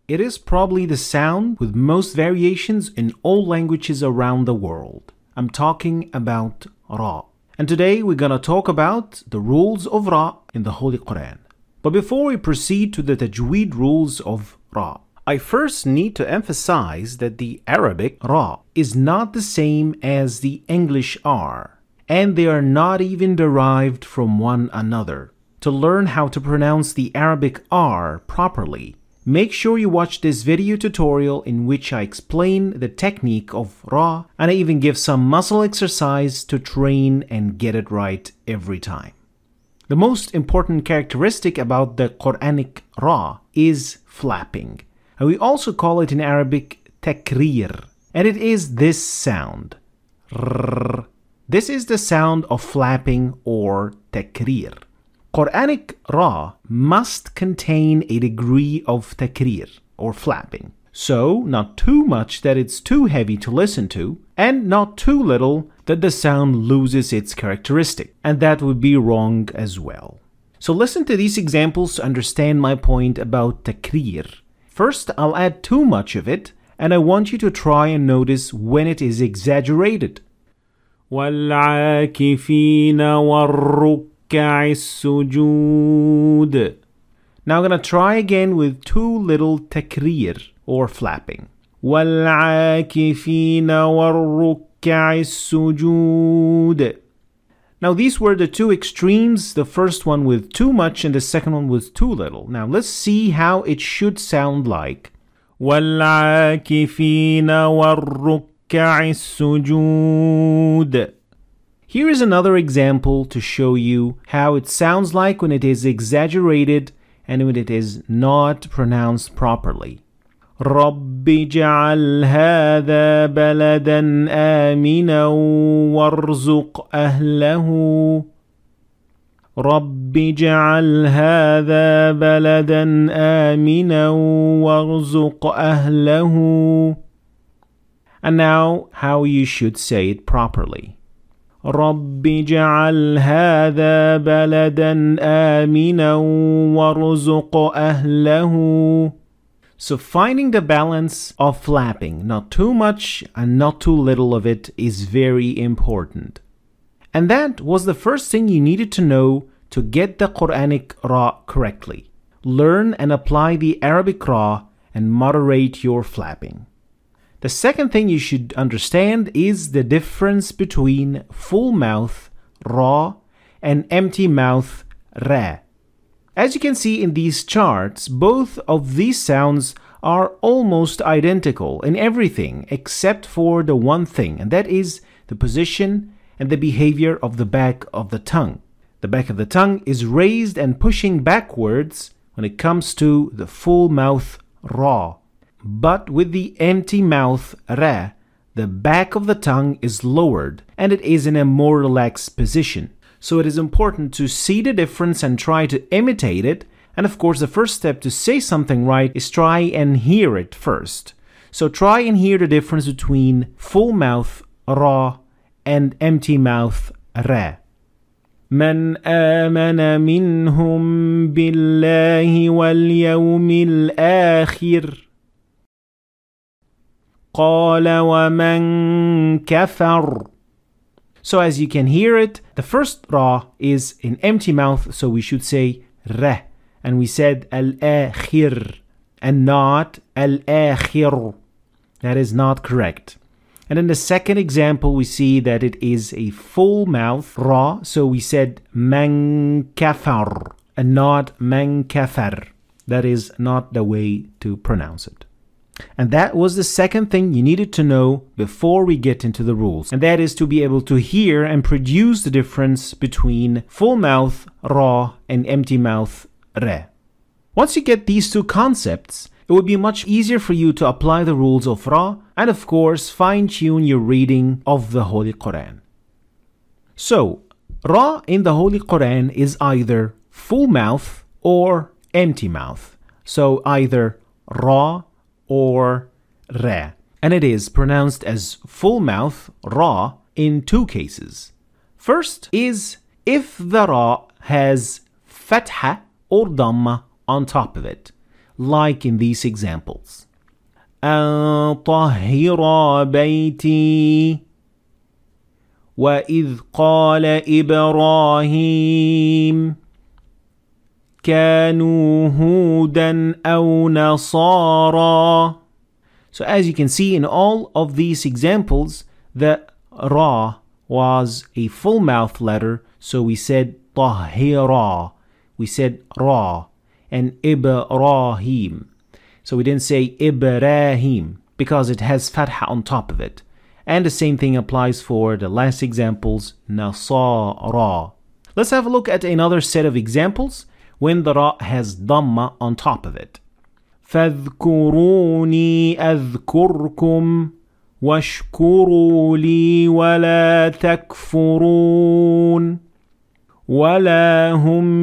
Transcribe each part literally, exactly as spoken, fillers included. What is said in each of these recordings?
it is probably the sound with most variations in all languages around the world. I'm talking about Ra. And today we're going to talk about the rules of Ra in the Holy Quran. But before we proceed to the Tajweed rules of Ra, I first need to emphasize that the Arabic Ra is not the same as the English R, and they are not even derived from one another. To learn how to pronounce the Arabic R properly, make sure you watch this video tutorial in which I explain the technique of Ra, and I even give some muscle exercise to train and get it right every time. The most important characteristic about the Quranic Ra is flapping. And we also call it in Arabic takrir, and it is this sound. Rrr. This is the sound of flapping or takrir. Quranic Ra must contain a degree of takrir or flapping. So, not too much that it's too heavy to listen to, and not too little that the sound loses its characteristic, and that would be wrong as well. So listen to these examples to understand my point about takrir. First, I'll add too much of it, and I want you to try and notice when it is exaggerated. وَالْعَاكِفِينَ وَالرُّكَّعِ السُّجُودِ. Now I'm going to try again with too little takrir or flapping. وَالْعَاكِفِينَ وَالرُّكَّعِ السُّجُودِ. Now these were the two extremes, the first one with too much and the second one with too little. Now let's see how it should sound like. وَالْعَاكِفِينَ وَالرُّكَّعِ السُّجُودِ. Here is another example to show you how it sounds like when it is exaggerated and when it is not pronounced properly. رَبِّ اجْعَلْ هَذَا بَلَدًا آمِنًا وَارْزُقْ أَهْلَهُ رَبِّ اجْعَلْ هَذَا بَلَدًا آمِنًا وَارْزُقْ أَهْلَهُ. And now how you should say it properly. رَبِّ اجْعَلْ هَذَا بَلَدًا آمِنًا وَارْزُقْ أَهْلَهُ. So finding the balance of flapping, not too much and not too little of it, is very important. And that was the first thing you needed to know to get the Quranic Ra correctly. Learn and apply the Arabic Ra and moderate your flapping. The second thing you should understand is the difference between full mouth Ra and empty mouth Ra. As you can see in these charts, both of these sounds are almost identical in everything except for the one thing, and that is the position and the behavior of the back of the tongue. The back of the tongue is raised and pushing backwards when it comes to the full mouth Ra. But with the empty mouth Ra, the back of the tongue is lowered and it is in a more relaxed position. So it is important to see the difference and try to imitate it. And of course, the first step to say something right is try and hear it first. So try and hear the difference between full mouth Ra and empty mouth Ra. من آمن منهم بالله واليوم الآخر قال ومن كفر. So as you can hear it, the first Ra is in empty mouth, so we should say Ra. And we said Al-Akhir and not Al-Akhir. That is not correct. And in the second example, we see that it is a full mouth Ra, so we said Man Kafar and not Man Kafar. That is not the way to pronounce it. And that was the second thing you needed to know before we get into the rules. And that is to be able to hear and produce the difference between full mouth Ra and empty mouth Ra. Once you get these two concepts, it would be much easier for you to apply the rules of Ra and of course fine-tune your reading of the Holy Quran. So, Ra in the Holy Quran is either full mouth or empty mouth. So either Ra or Ra. And it is pronounced as full mouth Ra in two cases. First is if the Ra has Fatha or Dhamma on top of it. like in these examples. أن طهر بيتي وإذ قال إبراهيم كانوا هودا أو نصارى. So as you can see in all of these examples, the ra was a full mouth letter, so we said طهر, we said ra, and Ibrahim. So we didn't say Ibrahim because it has fatha on top of it. And the same thing applies for the last examples, Nasara. Let's have a look at another set of examples when the ra has dhamma on top of it. فاذكروني أذكركم واشكروا لي ولا تكفرون ولا هم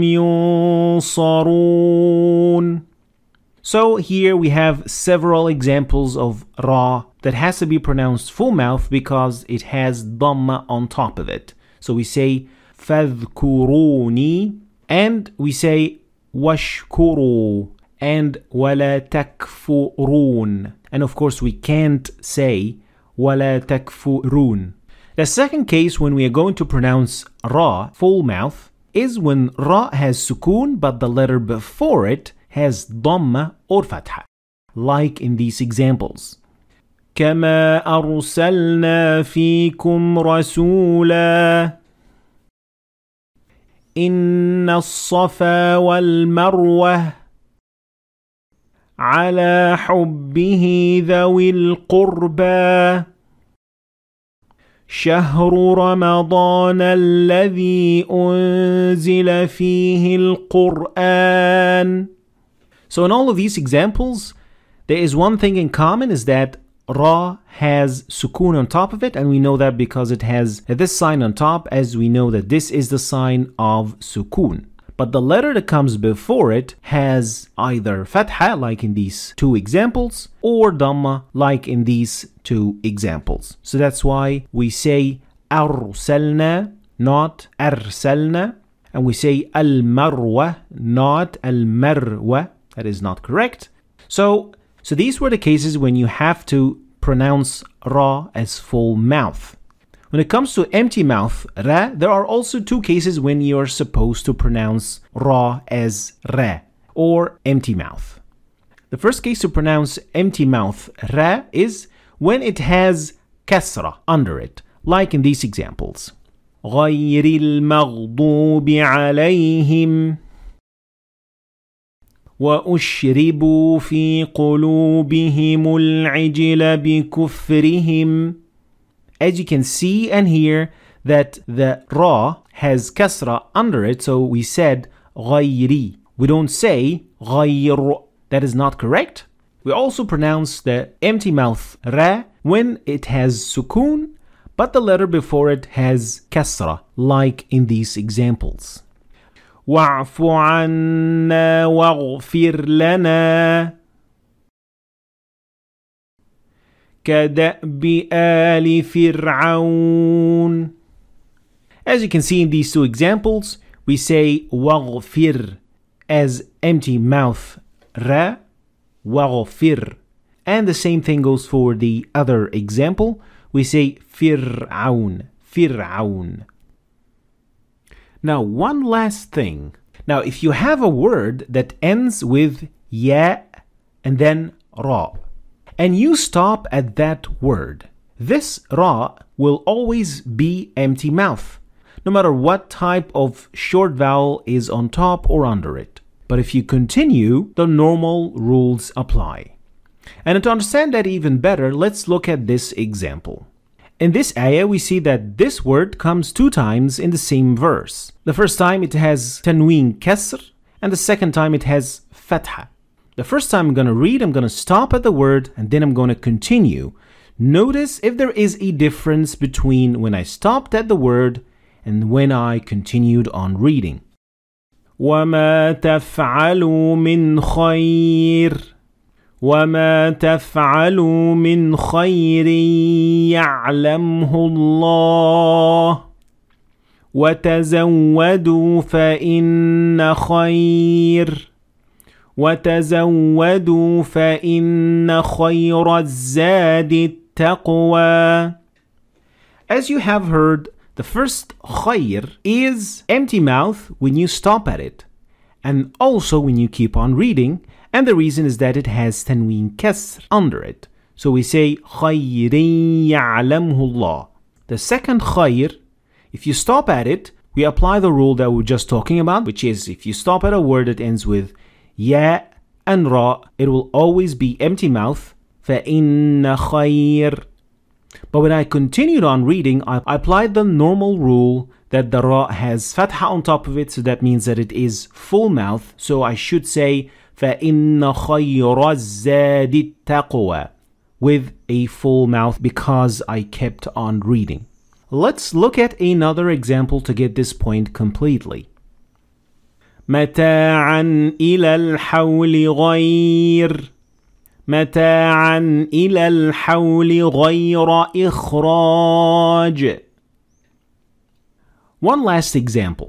ينصرون. So here we have several examples of ra that has to be pronounced full mouth because it has dhamma on top of it. So we say فاذكروني and we say واشكروا and ولا تكفرون. And of course we can't say ولا تكفرون. The second case when we are going to pronounce ra full mouth is when ra has sukun but the letter before it has dhamma or fatha, like in these examples. كما أرسلنا فيكم رسولا إن الصفا والمروة على حبه ذوي القربى شهر رمضان الذي أنزل فيه القرآن. So in all of these examples, there is one thing in common, is that ra has sukun on top of it, and we know that because it has this sign on top, as we know that this is the sign of sukun. But the letter that comes before it has either fatha, like in these two examples, or dhamma, like in these two examples. So that's why we say arsalna, not arsalna, and we say al-marwa, not al-marwa. That is not correct. So, so these were the cases when you have to pronounce ra as full mouth. When it comes to empty mouth, ra, there are also two cases when you are supposed to pronounce ra as ra, or empty mouth. The first case to pronounce empty mouth ra is when it has kasra under it, like in these examples. غير المغضوب عليهم وأشربوا في قلوبهم العجل بكفرهم. As you can see and hear that the ra has kasra under it, so we said غيري. We don't say غير. That is not correct. We also pronounce the empty mouth ra when it has sukun, but the letter before it has kasra, like in these examples. واعف عنا واغفر لنا كدأب آل فرعون. As you can see in these two examples, we say واغفر as empty mouth ra, واغفر. And the same thing goes for the other example. We say فرعون, فرعون. Now, one last thing. Now, if you have a word that ends with ya and then ra, and you stop at that word, this ra will always be empty mouth, no matter what type of short vowel is on top or under it. But if you continue, the normal rules apply. And to understand that even better, let's look at this example. In this ayah, we see that this word comes two times in the same verse. The first time it has tanween kasr, and the second time it has fatha. The first time I'm going to read, I'm going to stop at the word, and then I'm going to continue. Notice if there is a difference between when I stopped at the word and when I continued on reading. وَمَا تَفْعَلُوا مِنْ خَيْرٍ وما تفعلوا من خير يعلمه الله وتزودوا فإن خير وتزودوا فإن خير الزاد التقوى. As you have heard, the first خير is empty mouth when you stop at it, and also when you keep on reading, and the reason is that it has tanween kasr under it. So we say خير يعلمه الله. The second خير, if you stop at it, we apply the rule that we were just talking about, which is if you stop at a word that ends with ya and ra, it will always be empty mouth. فإن خير. But when I continued on reading, I applied the normal rule that the ra has fatha on top of it, so that means that it is full mouth. So I should say فإن خير الزاد التقوى with a full mouth because I kept on reading. Let's look at another example to get this point completely. متاعا إلى الحول غير متاعا إلى الحول غير إخراج. One last example.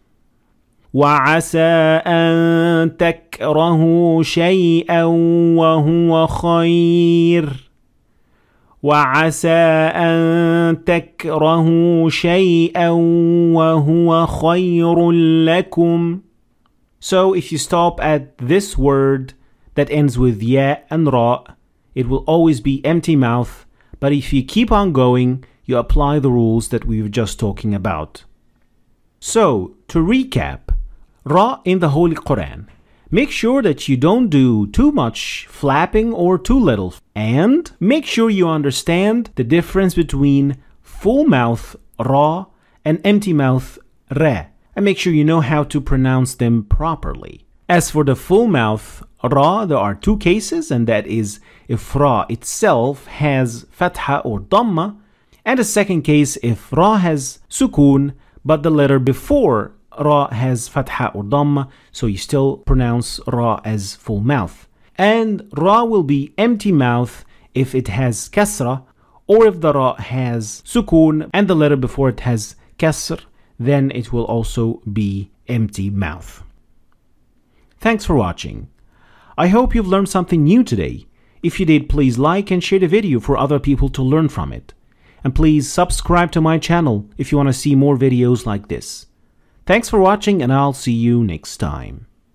وعسى أن تكرهوا شيئا وهو خير وعسى أن تكرهوا شيئا وهو خير لكم. So if you stop at this word that ends with ya and ra, it will always be empty mouth, but if you keep on going, you apply the rules that we were just talking about. So, to recap, ra in the Holy Quran. Make sure that you don't do too much flapping or too little, and make sure you understand the difference between full mouth ra and empty mouth ra, and make sure you know how to pronounce them properly. As for the full mouth ra, there are two cases, and that is if ra itself has fatha or dhamma, and the second case if ra has sukun, but the letter before ra has fatha or dhamma, so you still pronounce ra as full mouth. And ra will be empty mouth if it has kasra, or if the ra has sukun and the letter before it has kasr, then it will also be empty mouth. Thanks for watching. I hope you've learned something new today. If you did, please like and share the video for other people to learn from it. And please subscribe to my channel if you want to see more videos like this. Thanks for watching, and I'll see you next time.